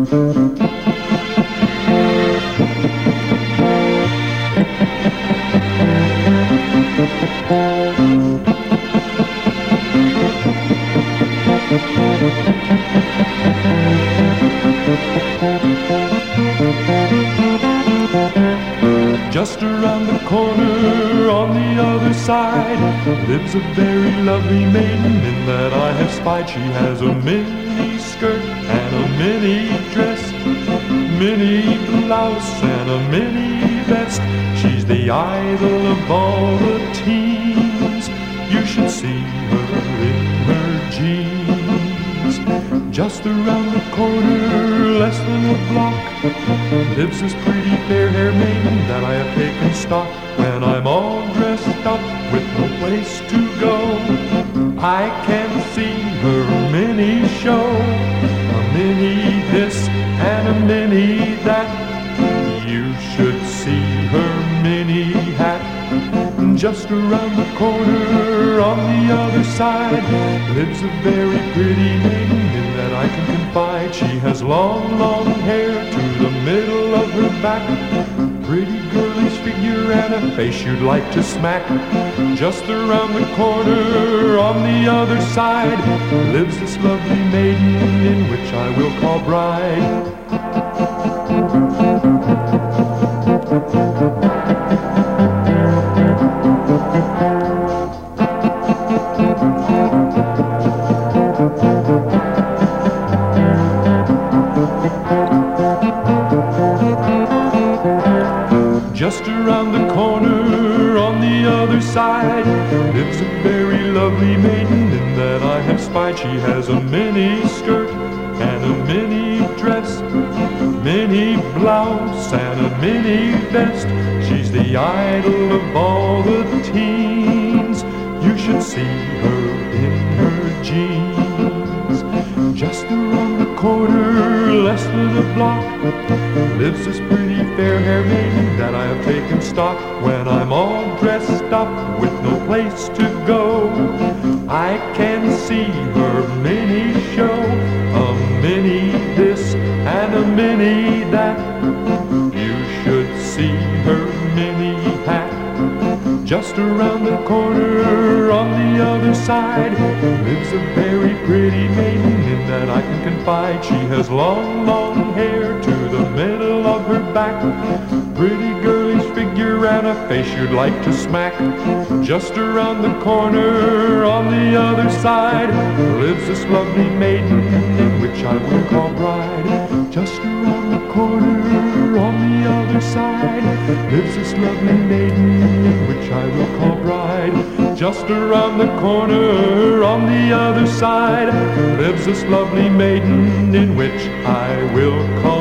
Just around the corner on the other side lives a very lovely maiden in that I have spied. She has a mini skirt and a mini dress, mini blouse and a mini vest. She's the idol of all the teens. You should see her in her jeans. Just around the corner, less than a block, lives this pretty fair-haired maiden that I have taken stock. When I'm all dressed up with no place to go, I can see her mini show, a mini this and a mini that. You should see her mini hat. Just around the corner on the other side lives a very pretty maiden in that I can confide. She has long, long hair to the middle of her back, pretty girlish figure and a face you'd like to smack. Just around the corner on the other side lives this lovely maiden in which I will call bride. Just around the corner on the other side lives a very lovely maiden in that I have spied. She has a mini skirt and a mini dress, mini blouse and a mini vest. She's the idol of all the teens. You should see her in her jeans. Just around the corner, less than a block, lives this pretty fair-haired maiden that I have taken stock. When I'm all dressed up with no place to go, I can see her mini show, a mini this and a mini that. You should see her mini hat. Just around the corner on the other side lives a very pretty maiden in that I can confide. She has long, long hair to the middle of her back, pretty girlish figure and a face you'd like to smack. Just around the corner on the other side lives this lovely maiden in which I will call bride. Just around the corner on the other side lives this lovely maiden in which I will call bride. Just around the corner on the other side lives this lovely maiden in which I will call